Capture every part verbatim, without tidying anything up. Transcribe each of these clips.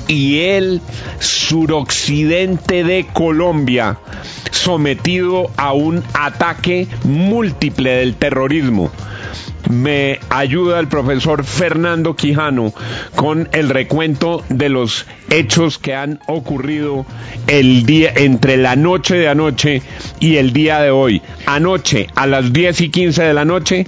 y el suroccidente de Colombia, sometido a un ataque múltiple del terrorismo. Me ayuda el profesor Fernando Quijano con el recuento de los hechos que han ocurrido el día, entre la noche de anoche y el día de hoy. Anoche a las diez y quince de la noche.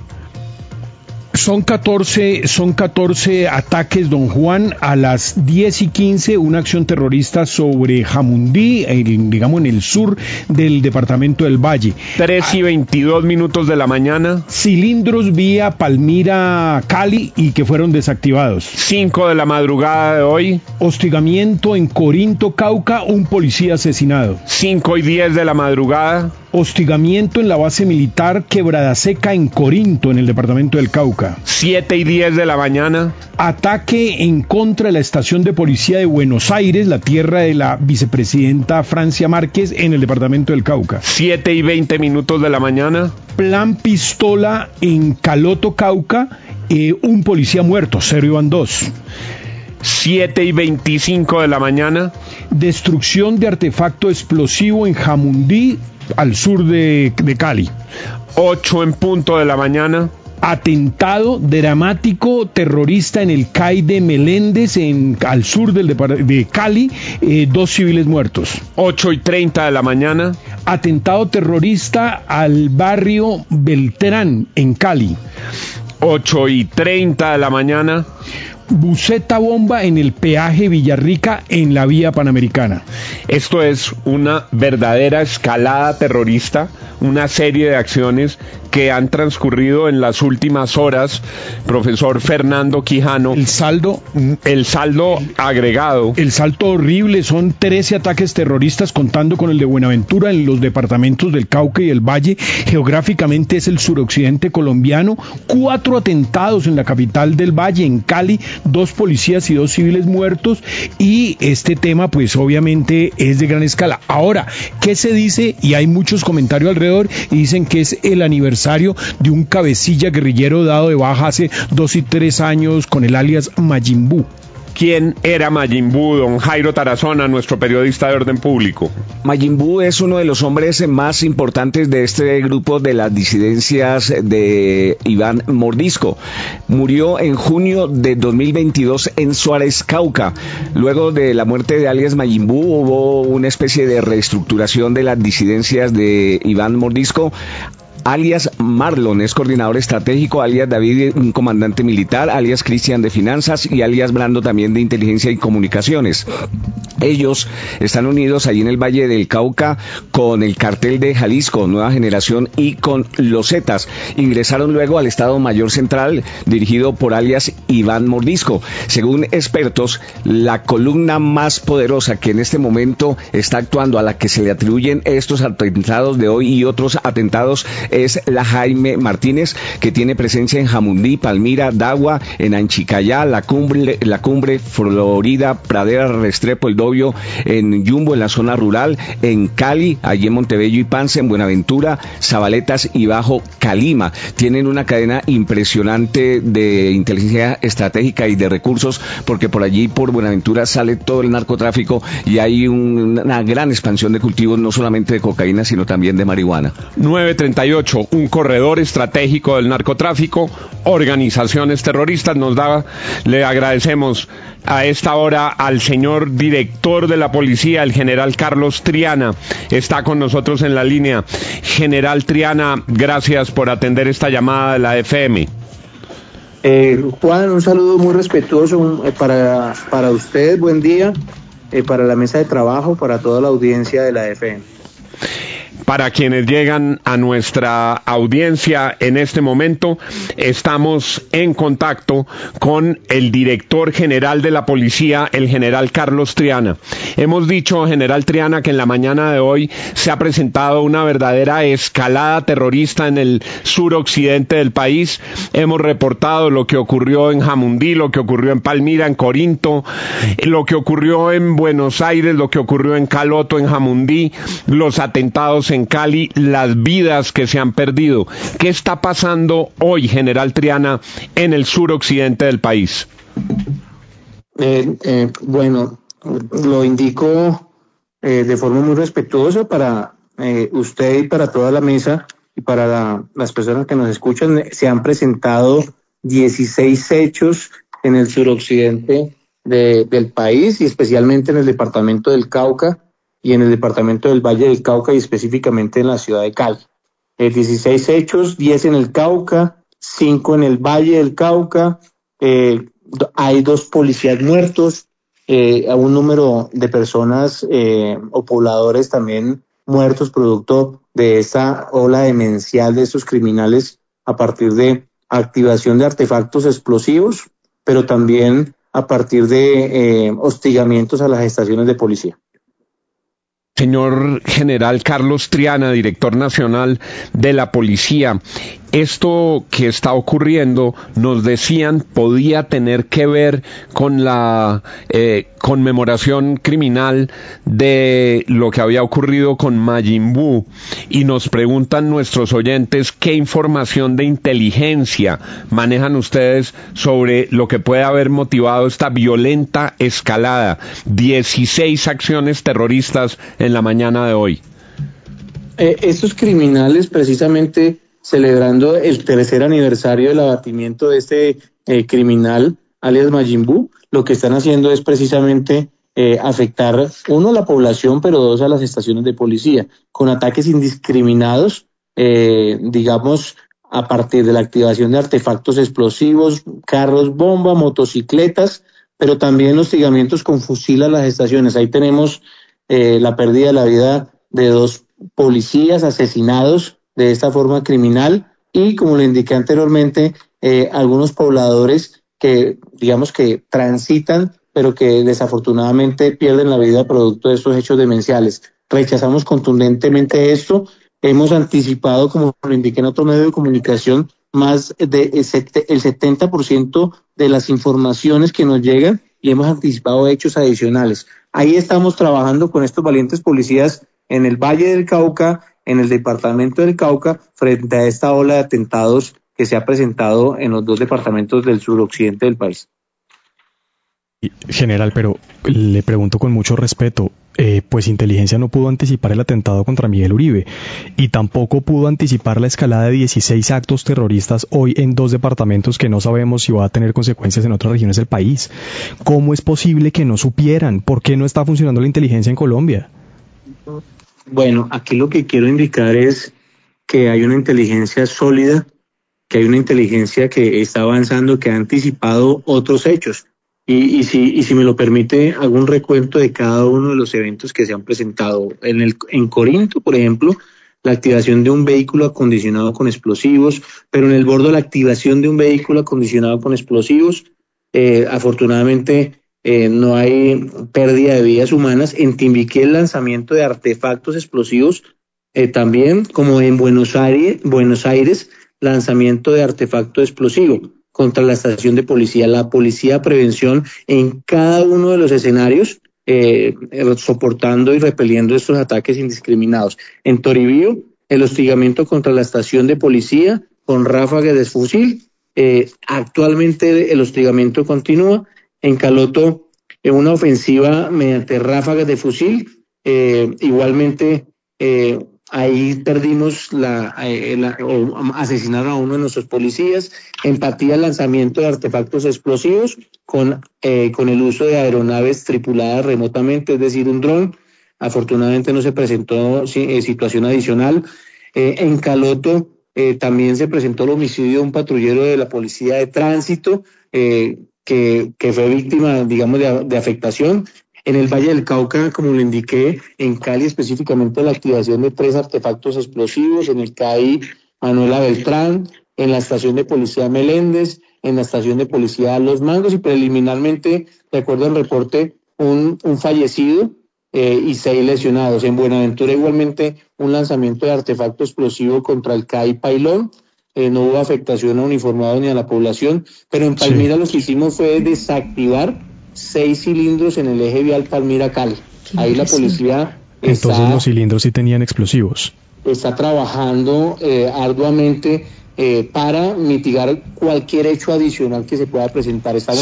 Son catorce, son catorce ataques, don Juan, a las diez y quince, una acción terrorista sobre Jamundí, en, digamos en el sur del departamento del Valle. tres y veintidós minutos de la mañana. Cilindros vía Palmira, Cali, y que fueron desactivados. cinco de la madrugada de hoy. Hostigamiento en Corinto, Cauca, un policía asesinado. cinco y diez de la madrugada. Hostigamiento en la base militar Quebrada Seca en Corinto, en el departamento del Cauca. siete y diez de la mañana. Ataque en contra de la estación de policía de Buenos Aires, la tierra de la vicepresidenta Francia Márquez, en el departamento del Cauca. siete y veinte minutos de la mañana. Plan pistola en Caloto, Cauca, eh, un policía muerto, cero iban dos. siete y veinticinco de la mañana. Destrucción de artefacto explosivo en Jamundí, al sur de, de Cali. ocho en punto de la mañana. Atentado dramático terrorista en el C A I de Meléndez, en, al sur del de, de Cali, eh, dos civiles muertos. ocho y treinta de la mañana. Atentado terrorista al barrio Beltrán, en Cali. ocho y treinta de la mañana. Buceta bomba en el peaje Villarrica, en la vía Panamericana. Esto es una verdadera escalada terrorista, una serie de acciones que han transcurrido en las últimas horas, profesor Fernando Quijano. El saldo, el saldo agregado. El saldo horrible, son trece ataques terroristas, contando con el de Buenaventura, en los departamentos del Cauca y el Valle. Geográficamente es el suroccidente colombiano. Cuatro atentados en la capital del Valle, en Cali, dos policías y dos civiles muertos, y este tema pues obviamente es de gran escala. Ahora, ¿qué se dice? Y hay muchos comentarios alrededor, y dicen que es el aniversario de un cabecilla guerrillero dado de baja hace dos y tres años con el alias Majin Buu. ¿Quién era Majin Buu, don Jairo Tarazona, nuestro periodista de orden público? Majin Buu es uno de los hombres más importantes de este grupo de las disidencias de Iván Mordisco. Murió en junio de dos mil veintidós en Suárez, Cauca. Luego de la muerte de alias Majin Buu hubo una especie de reestructuración de las disidencias de Iván Mordisco. Alias Marlon es coordinador estratégico, alias David un comandante militar, alias Cristian de finanzas y alias Brando también de inteligencia y comunicaciones. Ellos están unidos allí en el Valle del Cauca con el cartel de Jalisco, Nueva Generación, y con los Zetas. Ingresaron luego al Estado Mayor Central, dirigido por alias Iván Mordisco. Según expertos, la columna más poderosa que en este momento está actuando, a la que se le atribuyen estos atentados de hoy y otros atentados, es la Jaime Martínez, que tiene presencia en Jamundí, Palmira, Dagua, en Anchicayá, la cumbre, la cumbre Florida, Pradera, Restrepo, El Dobio, en Yumbo, en la zona rural, en Cali, allí en Montebello y Pance, en Buenaventura, Zabaletas y Bajo Calima. Tienen una cadena impresionante de inteligencia estratégica y de recursos, porque por allí, por Buenaventura, sale todo el narcotráfico y hay un, una gran expansión de cultivos, no solamente de cocaína, sino también de marihuana. nueve treinta y ocho, un corredor estratégico del narcotráfico, organizaciones terroristas. Nos da, le agradecemos a esta hora al señor director de la policía, el general Carlos Triana. Está con nosotros en la línea. General Triana, gracias por atender esta llamada de la F M. Eh, Juan, un saludo muy respetuoso eh, para, para usted, buen día, eh, para la mesa de trabajo, para toda la audiencia de la F M. Para quienes llegan a nuestra audiencia en este momento, estamos en contacto con el director general de la policía, el general Carlos Triana. Hemos dicho, general Triana, que en la mañana de hoy se ha presentado una verdadera escalada terrorista en el suroccidente del país. Hemos reportado lo que ocurrió en Jamundí, lo que ocurrió en Palmira, en Corinto, lo que ocurrió en Buenos Aires, lo que ocurrió en Caloto, en Jamundí, los atentados en Cali, las vidas que se han perdido. ¿Qué está pasando hoy, general Triana, en el suroccidente del país? Eh, eh, bueno, lo indico eh, de forma muy respetuosa para eh, usted y para toda la mesa y para la, las personas que nos escuchan. Se han presentado dieciséis hechos en el suroccidente de, del país y especialmente en el departamento del Cauca y en el departamento del Valle del Cauca y específicamente en la ciudad de Cali. Eh, dieciséis hechos, diez en el Cauca, cinco en el Valle del Cauca, eh, hay dos policías muertos, eh, a un número de personas eh, o pobladores también muertos producto de esta ola demencial de estos criminales a partir de activación de artefactos explosivos, pero también a partir de eh, hostigamientos a las estaciones de policía. Señor General Carlos Triana, director nacional de la policía, esto que está ocurriendo, nos decían, podía tener que ver con la eh, conmemoración criminal de lo que había ocurrido con Majin Buu, y nos preguntan nuestros oyentes qué información de inteligencia manejan ustedes sobre lo que puede haber motivado esta violenta escalada, dieciséis acciones terroristas en la mañana de hoy. Eh, estos criminales, precisamente celebrando el tercer aniversario del abatimiento de este eh, criminal, alias Majin Buu, lo que están haciendo es precisamente eh, afectar, uno, a la población, pero dos, a las estaciones de policía, con ataques indiscriminados, eh, digamos, a partir de la activación de artefactos explosivos, carros bomba, motocicletas, pero también hostigamientos con fusil a las estaciones. Ahí tenemos eh, la pérdida de la vida de dos policías asesinados de esta forma criminal y, como le indiqué anteriormente, eh, algunos pobladores que, digamos que transitan, pero que desafortunadamente pierden la vida producto de estos hechos demenciales. Rechazamos contundentemente esto. Hemos anticipado, como lo indiqué en otro medio de comunicación, más de el setenta por ciento de las informaciones que nos llegan y hemos anticipado hechos adicionales. Ahí estamos trabajando con estos valientes policías en el Valle del Cauca, en el departamento del Cauca, frente a esta ola de atentados que se ha presentado en los dos departamentos del suroccidente del país. General, pero le pregunto con mucho respeto, eh, pues Inteligencia no pudo anticipar el atentado contra Miguel Uribe y tampoco pudo anticipar la escalada de dieciséis actos terroristas hoy en dos departamentos que no sabemos si va a tener consecuencias en otras regiones del país. ¿Cómo es posible que no supieran? ¿Por qué no está funcionando la inteligencia en Colombia? Bueno, aquí lo que quiero indicar es que hay una inteligencia sólida, que hay una inteligencia que está avanzando, que ha anticipado otros hechos. Y, y, si, y si me lo permite, hago un recuento de cada uno de los eventos que se han presentado. En, el, en Corinto, por ejemplo, la activación de un vehículo acondicionado con explosivos, pero en el Bordo la activación de un vehículo acondicionado con explosivos. Eh, afortunadamente eh, no hay pérdida de vidas humanas. En Timbiquí el lanzamiento de artefactos explosivos, eh, también como en Buenos Aires, Buenos Aires, lanzamiento de artefacto explosivo contra la estación de policía, la policía de prevención en cada uno de los escenarios, eh, soportando y repeliendo estos ataques indiscriminados. En Toribío, el hostigamiento contra la estación de policía con ráfagas de fusil. Eh, actualmente el hostigamiento continúa. En Caloto, en una ofensiva mediante ráfagas de fusil. Eh, igualmente, eh, ahí perdimos la, eh, la o asesinaron a uno de nuestros policías. En Patía, lanzamiento de artefactos explosivos con, eh, con el uso de aeronaves tripuladas remotamente, es decir, un dron. Afortunadamente no se presentó eh, situación adicional. Eh, en Caloto eh, también se presentó el homicidio de un patrullero de la policía de tránsito eh, que, que fue víctima, digamos, de, de afectación. En el Valle del Cauca, como lo indiqué, en Cali específicamente la activación de tres artefactos explosivos, en el C A I Manuela Beltrán, en la estación de policía Meléndez, en la estación de policía Los Mangos y preliminarmente, de acuerdo al reporte, un, un fallecido eh, y seis lesionados. En Buenaventura igualmente un lanzamiento de artefacto explosivo contra el C A I Pailón. Eh, no hubo afectación a uniformados ni a la población, pero en Palmira sí. Lo que hicimos fue desactivar seis cilindros en el eje vial Palmira-Cali. Ahí la policía Entonces está, los cilindros sí tenían explosivos. Está trabajando eh, arduamente eh, para mitigar cualquier hecho adicional que se pueda presentar. Estamos sí.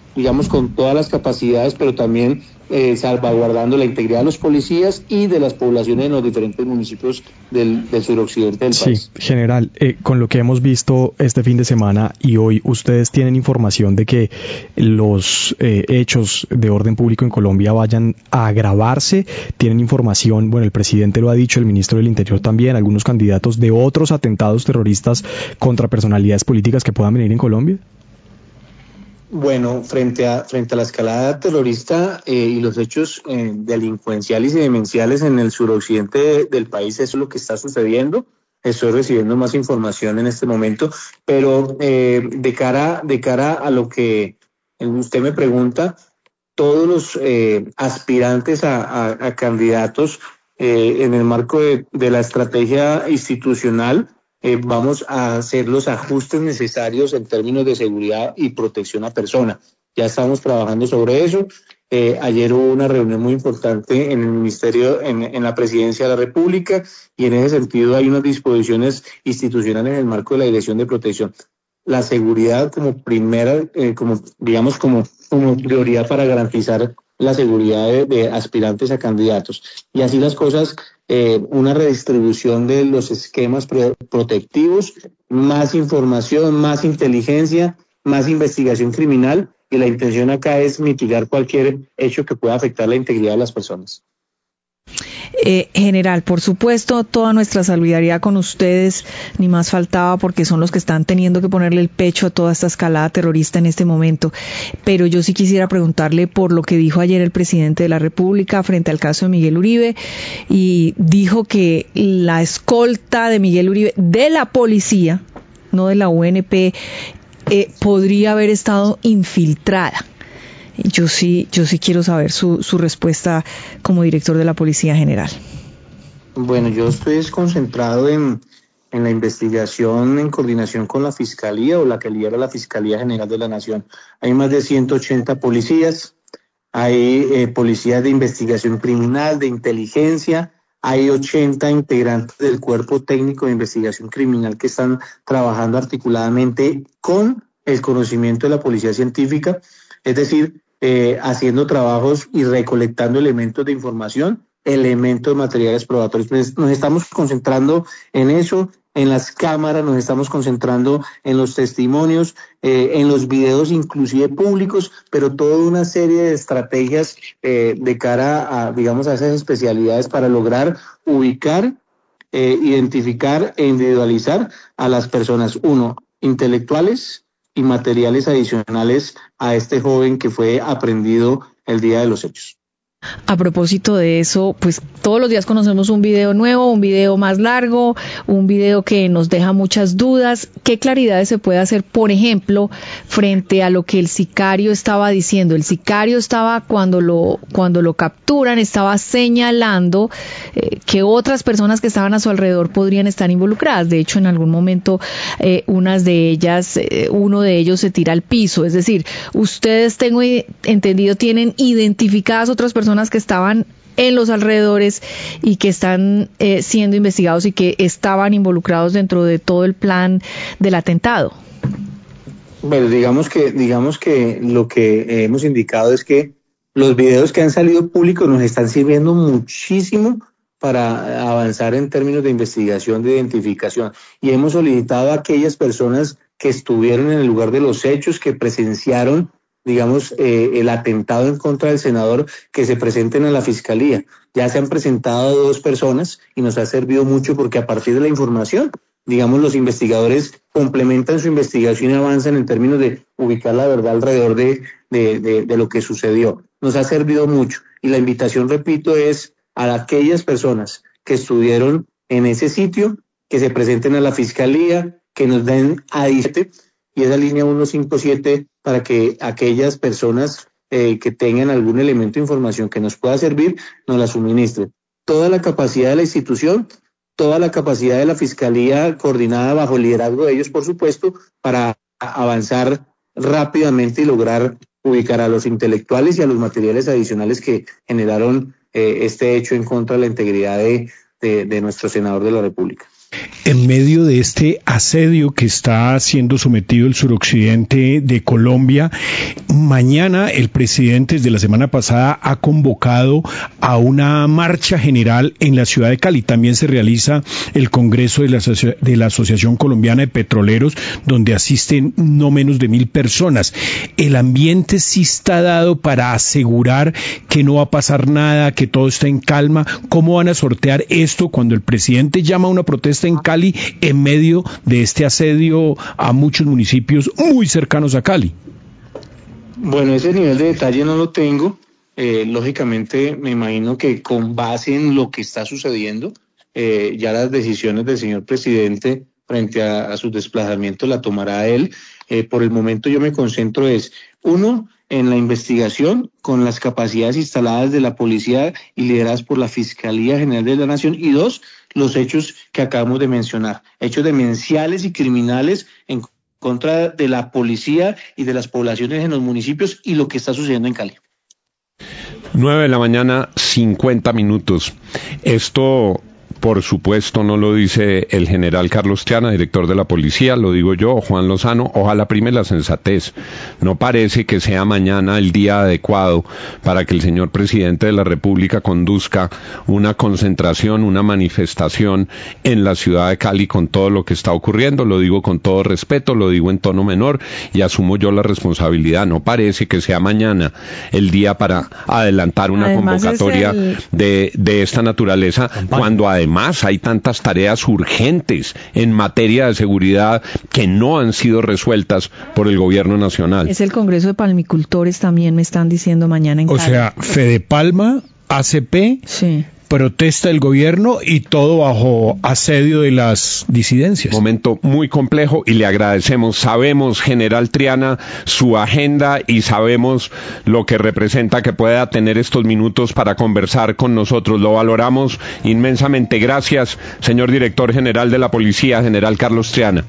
digamos, con todas las capacidades, pero también eh, salvaguardando la integridad de los policías y de las poblaciones en los diferentes municipios del, del suroccidente del sí, país. Sí, general, eh, con lo que hemos visto este fin de semana y hoy, ¿ustedes tienen información de que los eh, hechos de orden público en Colombia vayan a agravarse? ¿Tienen información? Bueno, el presidente lo ha dicho, el ministro del Interior también, algunos candidatos de otros atentados terroristas contra personalidades políticas que puedan venir en Colombia. Bueno, frente a frente a la escalada terrorista eh, y los hechos eh, delincuenciales y demenciales en el suroccidente de, del país, eso es lo que está sucediendo. Estoy recibiendo más información en este momento, pero eh, de cara de cara a lo que usted me pregunta, todos los eh, aspirantes a, a, a candidatos eh, en el marco de, de la estrategia institucional Eh, vamos a hacer los ajustes necesarios en términos de seguridad y protección a persona. Ya estamos trabajando sobre eso. Eh, ayer hubo una reunión muy importante en el Ministerio, en, en la Presidencia de la República, y en ese sentido hay unas disposiciones institucionales en el marco de la Dirección de Protección. La seguridad como primera, eh, como digamos como, como prioridad para garantizar la seguridad de, de aspirantes a candidatos. Y así las cosas, eh, una redistribución de los esquemas pro- protectivos, más información, más inteligencia, más investigación criminal, y la intención acá es mitigar cualquier hecho que pueda afectar la integridad de las personas. Eh, general, por supuesto, toda nuestra solidaridad con ustedes, ni más faltaba, porque son los que están teniendo que ponerle el pecho a toda esta escalada terrorista en este momento. Pero yo sí quisiera preguntarle por lo que dijo ayer el presidente de la República frente al caso de Miguel Uribe, y dijo que la escolta de Miguel Uribe, de la policía, no de la U N P, eh, podría haber estado infiltrada. Yo sí, yo sí quiero saber su, su respuesta como director de la Policía General. Bueno, yo estoy concentrado en, en la investigación en coordinación con la Fiscalía, o la que lidera la Fiscalía General de la Nación. Hay más de ciento ochenta policías, hay eh, policías de investigación criminal, de inteligencia, hay ochenta integrantes del Cuerpo Técnico de Investigación Criminal que están trabajando articuladamente con el conocimiento de la Policía Científica, es decir, eh, haciendo trabajos y recolectando elementos de información, elementos materiales probatorios. Pues nos estamos concentrando en eso, en las cámaras, nos estamos concentrando en los testimonios, eh, en los videos inclusive públicos, pero toda una serie de estrategias eh, de cara a, digamos, a esas especialidades para lograr ubicar, eh, identificar e individualizar a las personas, uno, intelectuales y materiales adicionales a este joven que fue aprendido el día de los hechos. A propósito de eso, pues todos los días conocemos un video nuevo, un video más largo, un video que nos deja muchas dudas. ¿Qué claridades se puede hacer, por ejemplo, frente a lo que el sicario estaba diciendo? El sicario estaba, cuando lo cuando lo capturan, estaba señalando eh, que otras personas que estaban a su alrededor podrían estar involucradas. De hecho, en algún momento, eh, unas de ellas, eh, uno de ellos se tira al piso. Es decir, ustedes, tengo entendido, tienen identificadas otras personas que estaban en los alrededores y que están eh, siendo investigados y que estaban involucrados dentro de todo el plan del atentado. Bueno, digamos que digamos que lo que hemos indicado es que los videos que han salido públicos nos están sirviendo muchísimo para avanzar en términos de investigación, de identificación, y hemos solicitado a aquellas personas que estuvieron en el lugar de los hechos, que presenciaron, digamos, eh, el atentado en contra del senador, que se presenten a la Fiscalía. Ya se han presentado dos personas y nos ha servido mucho porque a partir de la información, digamos, los investigadores complementan su investigación y avanzan en términos de ubicar la verdad alrededor de, de, de, de lo que sucedió. Nos ha servido mucho, y la invitación, repito, es a aquellas personas que estuvieron en ese sitio, que se presenten a la Fiscalía, que nos den a diecisiete, y esa línea ciento cincuenta y siete, para que aquellas personas eh, que tengan algún elemento de información que nos pueda servir, nos la suministren. Toda la capacidad de la institución, toda la capacidad de la Fiscalía, coordinada bajo el liderazgo de ellos, por supuesto, para avanzar rápidamente y lograr ubicar a los intelectuales y a los materiales adicionales que generaron eh, este hecho en contra de la integridad de, de, de nuestro senador de la República. En medio de este asedio que está siendo sometido el suroccidente de Colombia, mañana el presidente desde la semana pasada ha convocado a una marcha general en la ciudad de Cali. También se realiza el Congreso de la, Asoci- de la Asociación Colombiana de Petroleros, donde asisten no menos de mil personas. El ambiente sí está dado para asegurar que no va a pasar nada, que todo está en calma. ¿Cómo van a sortear esto cuando el presidente llama a una protesta en Cali en medio de este asedio a muchos municipios muy cercanos a Cali? Bueno, ese nivel de detalle no lo tengo. Eh, lógicamente, me imagino que con base en lo que está sucediendo, eh, ya las decisiones del señor presidente frente a, a sus desplazamientos la tomará él. Eh, por el momento yo me concentro es, uno, en la investigación con las capacidades instaladas de la policía y lideradas por la Fiscalía General de la Nación, y dos, los hechos que acabamos de mencionar, hechos demenciales y criminales en contra de la policía y de las poblaciones en los municipios y lo que está sucediendo en Cali. Nueve de la mañana, cincuenta minutos. Esto, por supuesto, no lo dice el general Carlos Triana, director de la policía, lo digo yo, Juan Lozano. Ojalá prime la sensatez. No parece que sea mañana el día adecuado para que el señor presidente de la República conduzca una concentración, una manifestación en la ciudad de Cali con todo lo que está ocurriendo. Lo digo con todo respeto, lo digo en tono menor y asumo yo la responsabilidad. No parece que sea mañana el día para adelantar una Además convocatoria el... de, de esta naturaleza, cuando además Además, hay tantas tareas urgentes en materia de seguridad que no han sido resueltas por el gobierno nacional. Es el Congreso de Palmicultores también, me están diciendo mañana en Cali. O sea, Fedepalma, A C P, sí. protesta del gobierno y todo bajo asedio de las disidencias. Momento muy complejo y le agradecemos. Sabemos, general Triana, su agenda y sabemos lo que representa que pueda tener estos minutos para conversar con nosotros. Lo valoramos inmensamente. Gracias, señor director general de la policía, general Carlos Triana.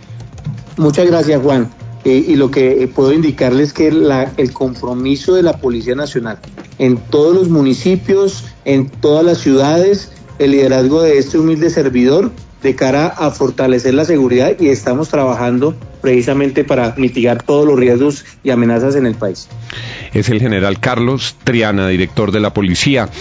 Muchas gracias, Juan. Eh, y lo que eh, puedo indicarles es que la, el compromiso de la Policía Nacional en todos los municipios, en todas las ciudades, el liderazgo de este humilde servidor de cara a fortalecer la seguridad, y estamos trabajando precisamente para mitigar todos los riesgos y amenazas en el país. Es el general Carlos Triana, director de la policía.